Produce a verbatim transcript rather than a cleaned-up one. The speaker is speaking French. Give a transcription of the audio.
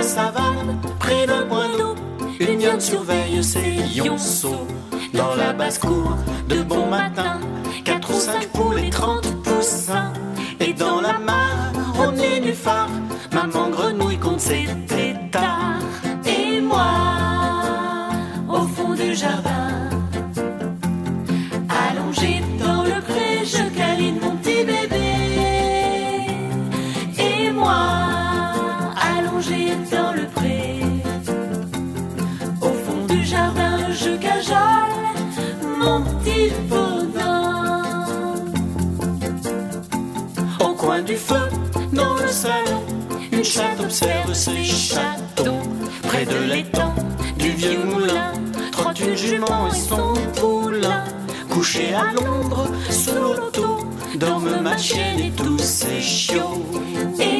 savane, près d'un point d'eau, une lionne surveille ses lionceaux. Dans la basse-cour, de bon matin, quatre ou cinq poules et trente poussins. Et dans la mare, au nénuphar, maman grenouille compte ses têtards. Et moi, au fond du jardin, allongée dans le pré, je câline mon petit bébé. Et moi, allongée dans le pré, au fond du jardin, je cajole mon petit faudin. Au coin du feu, dans le salon, une chatte observe ses chatons. Près de l'étang du vieux moulin, trotte une jument et son poulain. Couché à l'ombre, sous l'auto, dorment ma chienne et tous ses chiots. Et